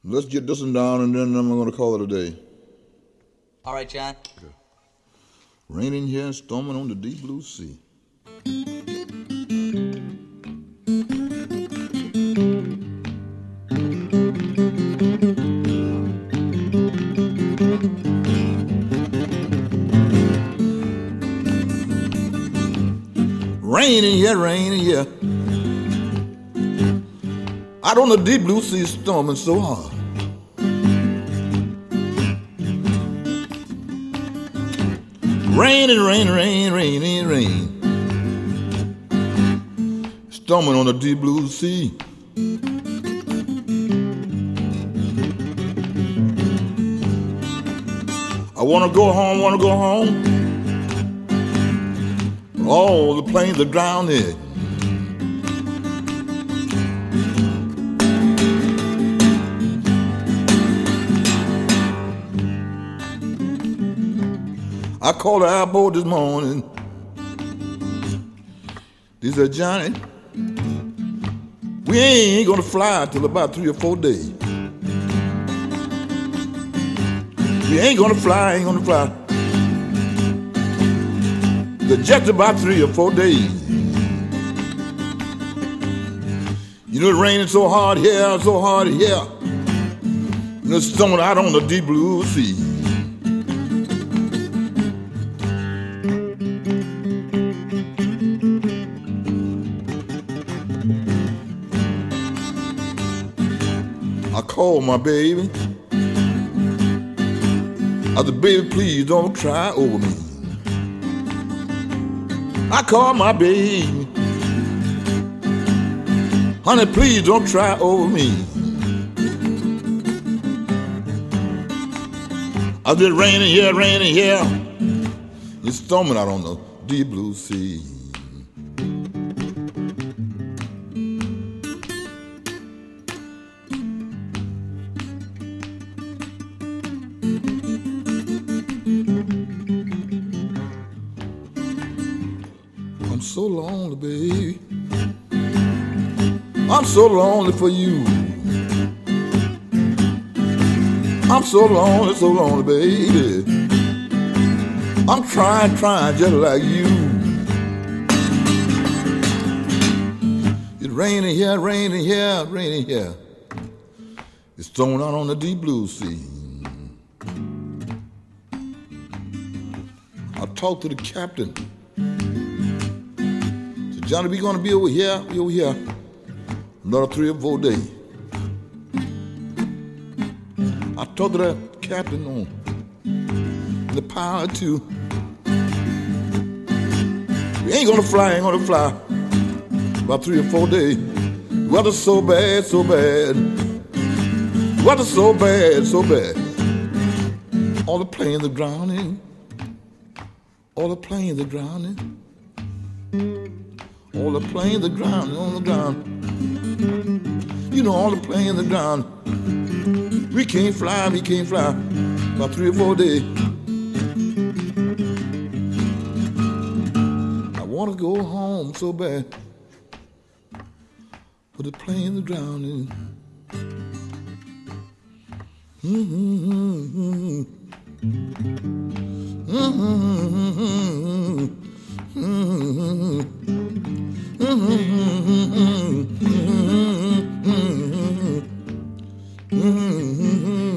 Let's get this one down and then I'm going to call it a day. All right, John. Okay. Raining here and storming on the deep blue sea. Raining here. Out on the deep blue sea, storming so hard. Rain, storming on the deep blue sea. I wanna go home. All the planes are drowning. I called the airport this morning. They said, Johnny, we ain't gonna fly till about 3 or 4 days. We ain't gonna fly. The jet's about 3 or 4 days. You know, it's raining so hard here. You know, it's storming out on the deep blue sea. I called my baby. I said, baby, please don't cry over me. I called my baby. Honey, please don't cry over me. I said, raining here. It's storming out on the deep blue sea. I'm so lonely, baby. I'm so lonely for you. I'm so lonely, baby. I'm trying just like you. It's raining here. It's storming out on the deep blue sea. I talked to the captain. Johnny, we gonna be over here another 3 or 4 days. I talked to that captain on the pilot too. We ain't gonna fly about 3 or 4 days. Weather's so bad. Weather's so bad. All the planes are drowning. All the planes are drowning on the ground. You know, all the planes are drowning. We can't fly about 3 or 4 days. I wanna go home so bad, but the planes are drowning. Mm-hmm.